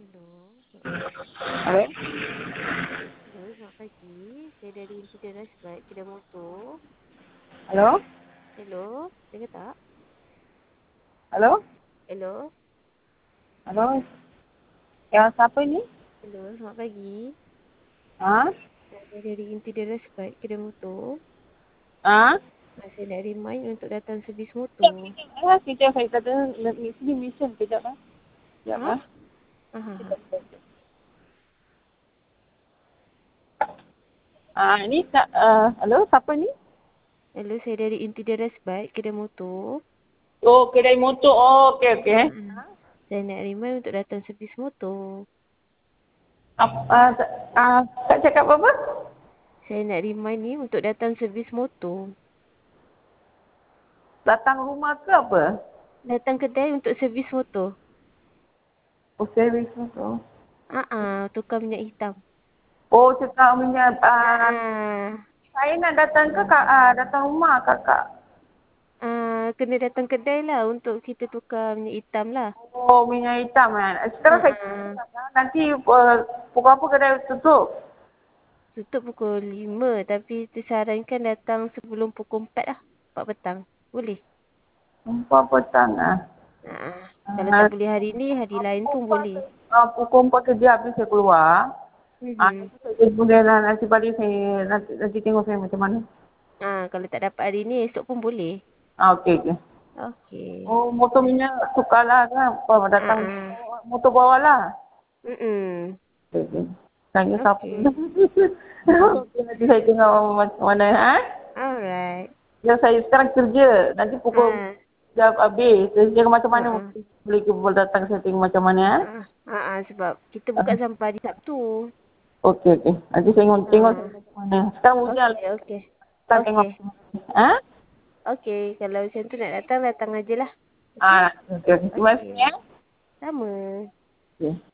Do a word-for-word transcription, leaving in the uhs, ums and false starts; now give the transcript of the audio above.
Hello, selamat pagi. Hello? Hello, selamat pagi. Saya dari Imperial Rush Bike, kedai motor. Hello? Hello, dengar tak? Hello? Hello, Hello? Ya, siapa ini? hello, selamat pagi. Ha? Saya dari Imperial Rush Bike, kedai motor. Ha? Ah, Saya nak remind untuk datang servis Sekejap, motor. sekejap. Ah, sekejap. Saya kata, nak sini mission. Sekejap, ah. Sekejap, Ha? ah. Aha, ha. Sekejap, sekejap. Ah, ini, tak, uh, hello, siapa ni? Hello, saya dari Imperial Rush Bike, kedai motor. Oh, kedai motor. Oh, okey, okey. Ha. Saya nak remind untuk datang servis motor. Apa, ah, ah, tak cakap apa-apa? Saya nak remind ni untuk datang servis motor. Datang rumah ke apa? Datang kedai untuk servis motor. Oh, servis motor. Ah, ah, tukar minyak hitam. Oh, cakap minyak, ah, Ah. saya nak datang ke, kak, ah, datang rumah kakak. Ah, kena datang kedai lah untuk kita tukar minyak hitam lah. Oh, minyak hitam kan. Sekarang saya Uh-uh. nanti uh, pukul apa kedai tutup? Tutup pukul lima tapi disarankan datang sebelum pukul empat lah. Empat petang. Boleh? Empat petang ah. Uh-uh. Kalau Ah, tak boleh hari ni, hari lain pun boleh. ah, pukul empat kerja habis saya keluar. Ah, Mm-hmm. nanti saya boleh lah nanti balik saya nanti, nanti tengok saya macam mana. Ah, kalau tak dapat hari ni, esok pun boleh. Ah, okey okey. Okey. Oh, motor minyak tukarlah kan. Apa datang Uh-uh. motor bawah lah. Mm-mm. Okey okey. Tanya siapa. Okey. Okey, nanti saya tengok macam mana ha. Alright. Ya saya sekarang kerja. Nanti pukul Ah. jam habis. Saya tengok macam mana Uh-uh. boleh ke boleh datang saya tengok macam mana ha. Ah, ah, ah, sebab kita Ah. buka sampai hari Sabtu. Okey okey. Nanti saya tengok tengok Ah. macam mana. Sekarang hujan. Okey, okey. Kita tengok. Okey. Ha? Okey, kalau macam tu nak datang, datang aja lah. Okey? Ah, okey okey. Terima kasih Okey. ya. Sama. Okey.